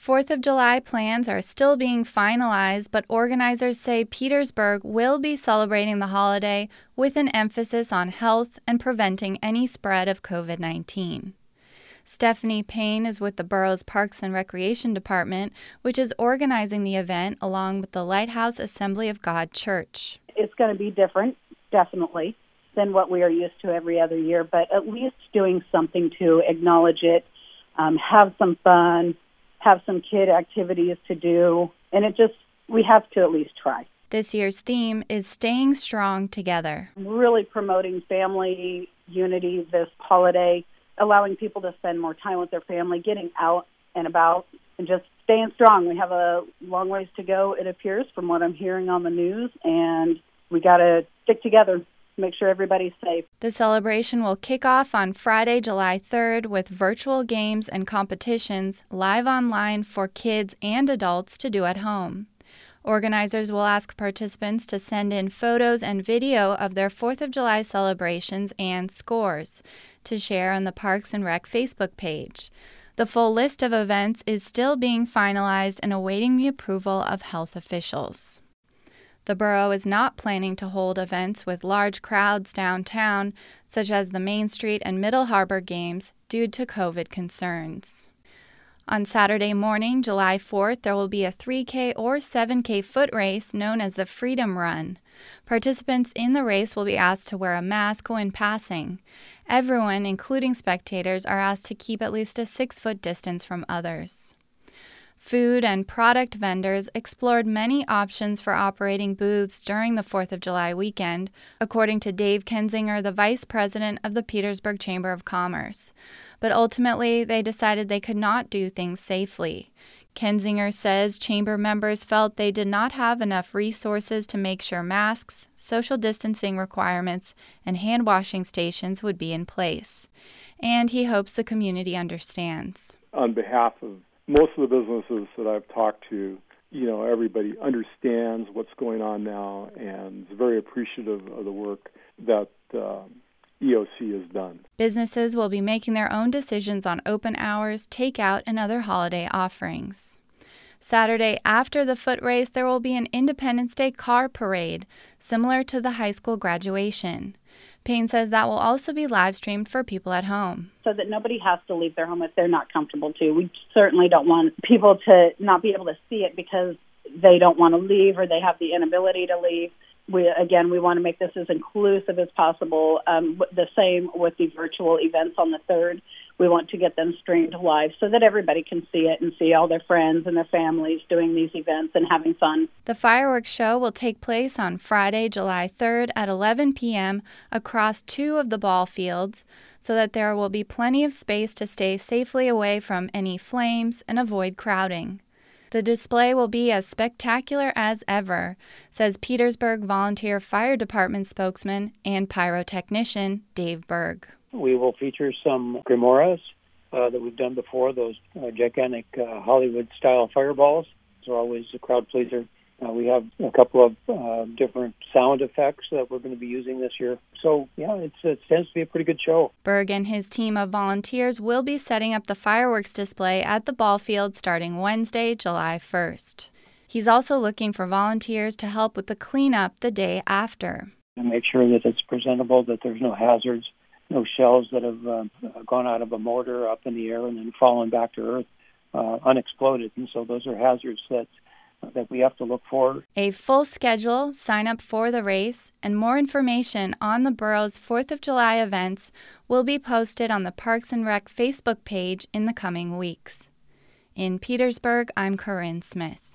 4th of July plans are still being finalized, but organizers say Petersburg will be celebrating the holiday with an emphasis on health and preventing any spread of COVID-19. Stephanie Payne is with the borough's Parks and Recreation Department, which is organizing the event along with the Lighthouse Assembly of God Church. It's going to be different, definitely, than what we are used to every other year, but at least doing something to acknowledge it, have some fun, have some kid activities to do, and we have to at least try. This year's theme is Staying Strong Together. Really promoting family unity this holiday, allowing people to spend more time with their family, getting out and about, and just staying strong. We have a long ways to go, it appears, from what I'm hearing on the news, and we got to stick together. Make sure everybody's safe. The celebration will kick off on Friday, July 3rd with virtual games and competitions live online for kids and adults to do at home. Organizers will ask participants to send in photos and video of their 4th of July celebrations and scores to share on the Parks and Rec Facebook page. The full list of events is still being finalized and awaiting the approval of health officials. The borough is not planning to hold events with large crowds downtown, such as the Main Street and Middle Harbor games, due to COVID concerns. On Saturday morning, July 4th, there will be a 3K or 7K foot race known as the Freedom Run. Participants in the race will be asked to wear a mask when passing. Everyone, including spectators, are asked to keep at least a 6-foot distance from others. Food and product vendors explored many options for operating booths during the 4th of July weekend, according to Dave Kensinger, the vice president of the Petersburg Chamber of Commerce. But ultimately, they decided they could not do things safely. Kensinger says chamber members felt they did not have enough resources to make sure masks, social distancing requirements, and hand-washing stations would be in place. And he hopes the community understands. On behalf of most of the businesses that I've talked to, everybody understands what's going on now and is very appreciative of the work that EOC has done. Businesses will be making their own decisions on open hours, takeout, and other holiday offerings. Saturday, after the foot race, there will be an Independence Day car parade, similar to the high school graduation. Payne says that will also be live streamed for people at home. So that nobody has to leave their home if they're not comfortable to. We certainly don't want people to not be able to see it because they don't want to leave or they have the inability to leave. We want to make this as inclusive as possible. The same with the virtual events on the 3rd. We want to get them streamed live so that everybody can see it and see all their friends and their families doing these events and having fun. The fireworks show will take place on Friday, July 3rd at 11 p.m. across 2 of the ball fields so that there will be plenty of space to stay safely away from any flames and avoid crowding. The display will be as spectacular as ever, says Petersburg Volunteer Fire Department spokesman and pyrotechnician Dave Berg. We will feature some Grimoras that we've done before, those gigantic Hollywood-style fireballs. Those are always a crowd pleaser. We have a couple of different sound effects that we're going to be using this year. So, it tends to be a pretty good show. Berg and his team of volunteers will be setting up the fireworks display at the ball field starting Wednesday, July 1st. He's also looking for volunteers to help with the cleanup the day after. And make sure that it's presentable, that there's no hazards, no shells that have gone out of a mortar up in the air and then fallen back to earth unexploded. And so those are hazards that we have to look for. A full schedule, sign up for the race, and more information on the borough's 4th of July events will be posted on the Parks and Rec Facebook page in the coming weeks. In Petersburg, I'm Corinne Smith.